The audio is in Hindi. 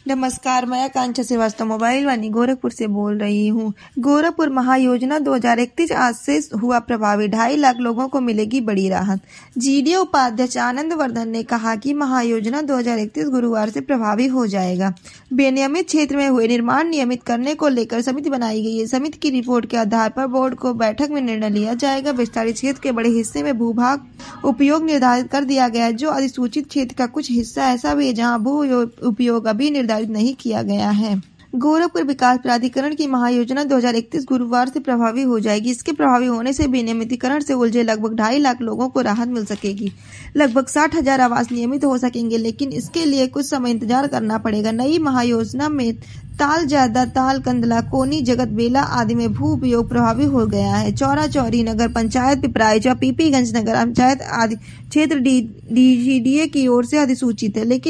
नमस्कार, मैं आकांक्षा श्रीवास्तव मोबाइल वानी गोरखपुर से बोल रही हूँ। गोरखपुर महायोजना 2031 आज से हुआ प्रभावी, 2.5 लाख लोगों को मिलेगी बड़ी राहत। जीडीओ उपाध्यक्ष आनंद वर्धन ने कहा कि महायोजना 2031 गुरुवार से प्रभावी हो जाएगा। बेनियमित क्षेत्र में हुए निर्माण नियमित करने को लेकर समिति बनाई गई है। समिति की रिपोर्ट के आधार पर बोर्ड को बैठक में निर्णय लिया जाएगा। विस्तारित क्षेत्र के बड़े हिस्से में भूभाग उपयोग निर्धारित कर दिया गया है। जो अधिसूचित क्षेत्र का कुछ हिस्सा ऐसा भी है जहाँ भू उपयोग अभी निर्धारित नहीं किया गया है। गोरखपुर विकास प्राधिकरण की महायोजना 2031 गुरुवार से प्रभावी हो जाएगी। इसके प्रभावी होने से विनियमितीकरण से उलझे लगभग 2.5 लाख लोगों को राहत मिल सकेगी। लगभग 60,000 आवास नियमित हो सकेंगे, लेकिन इसके लिए कुछ समय इंतजार करना पड़ेगा। नई महायोजना में ताल ज्यादा, ताल कंदला, कोनी, जगत बेला आदि में भू उपयोग प्रभावी हो गया है। चौरा चौरी नगर पंचायत, पिपराइचा, पीपीगंज नगर पंचायत आदि क्षेत्र डीजीडीए की ओर से अधिसूचित है, लेकिन